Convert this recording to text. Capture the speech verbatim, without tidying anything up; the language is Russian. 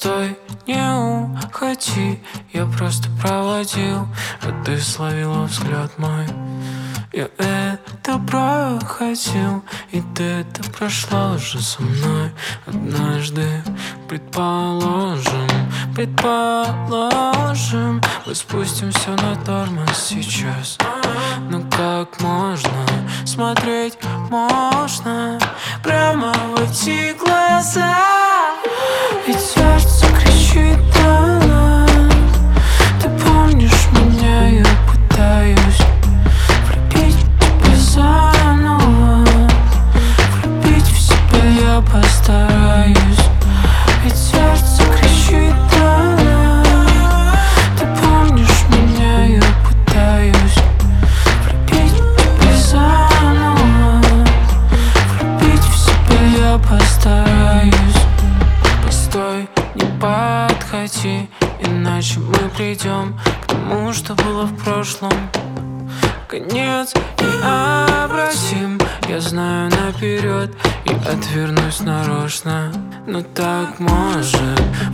Постой, не уходи, я просто проводил, а ты словила взгляд мой. Я это проходил, и ты это прошла уже со мной. Однажды, предположим, предположим, мы спустим все на тормоз сейчас. Но как можно смотреть можно прямо в эти глаза? Ведь сердце кричит на нас. Ты помнишь меня, я пытаюсь влюбить тебя заново. Влюбить в себя я постараюсь. Ведь сердце кричит на нас. Ты помнишь меня, я пытаюсь влюбить тебя заново. Влюбить в себя я постараюсь. Постой, не подходи, иначе мы придем к тому, что было в прошлом. Конец необратим, я знаю наперед и отвернусь нарочно. Но так может